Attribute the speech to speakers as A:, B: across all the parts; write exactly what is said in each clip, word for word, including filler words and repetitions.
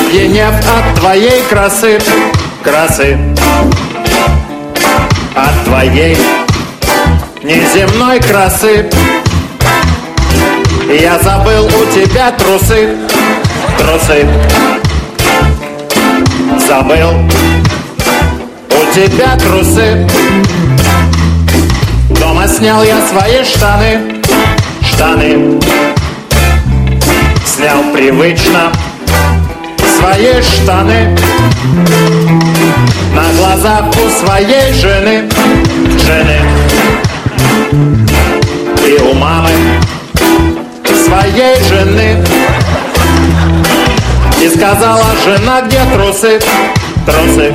A: опьянев от твоей красы, красы, от твоей неземной красы. Я забыл у тебя трусы, трусы, забыл у тебя трусы. Дома снял я свои штаны, штаны, снял привычно свои штаны. На глазах у своей жены, жены, и у мамы своей жены. И сказала жена: где трусы, трусы,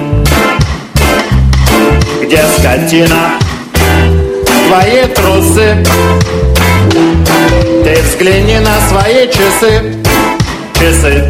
A: где скотина, твои трусы. Ты взгляни на свои часы, часы,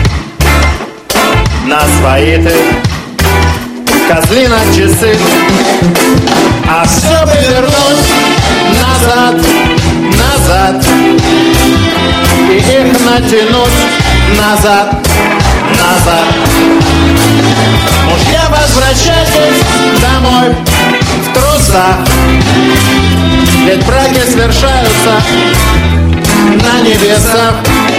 A: на свои ты, козлина, часы. А все бы вернуть назад, назад, и их натянуть назад, назад. Мужья, возвращайтесь домой в трусах, ведь браки свершаются на небесах.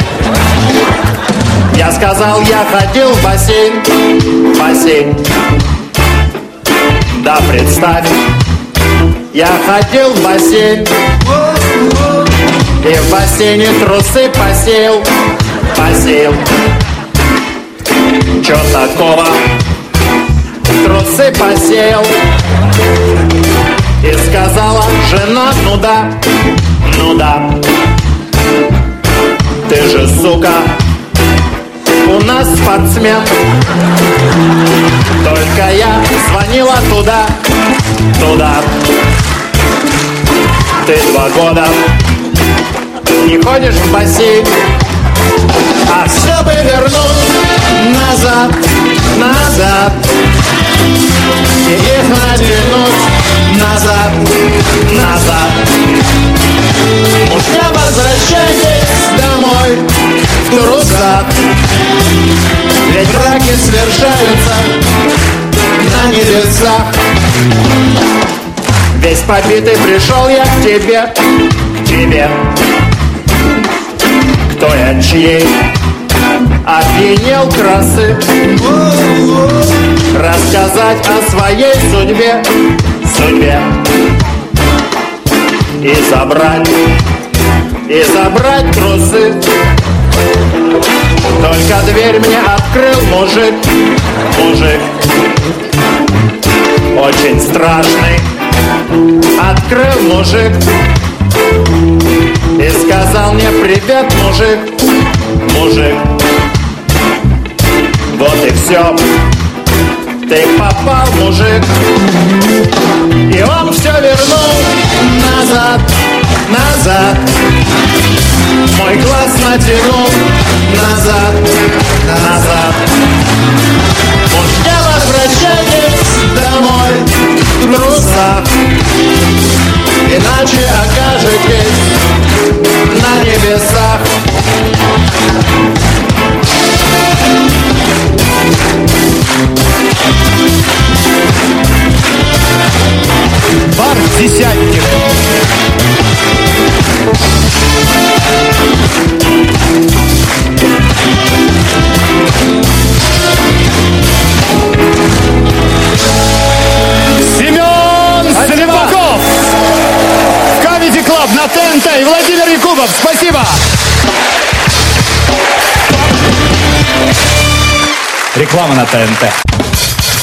A: Я сказал, я ходил в бассейн, в бассейн. Да представь, я ходил в бассейн, и в бассейне трусы посеял, посеял. Чё такого? Трусы посеял. И сказала жена: ну да, ну да, ты же, сука, у нас спортсмен. Только я звонила туда, туда. Ты два года не ходишь в бассейн, а все бы вернуть назад, назад, и их натянуть назад, назад. Мужья, возвращайтесь домой в трусах, ведь браки свершаются на небесах. Весь побитый пришел я к тебе, к тебе. Кто я, чьей опьянел красы, рассказать о своей судьбе, судьбе. И забрать, и забрать трусы. Только дверь мне открыл мужик, мужик, очень страшный. Открыл мужик и сказал мне: привет, мужик, мужик. Вот и все, ты попал, мужик. И он все вернул назад, назад. Мой глаз натянул назад, назад. Мужья, возвращайтесь домой в трусах, иначе окажетесь на небесах.
B: Бар «Десятник». Семен Слепаков в Comedy Club на ТНТ и Владимир Якубов. Спасибо. Реклама на ТНТ.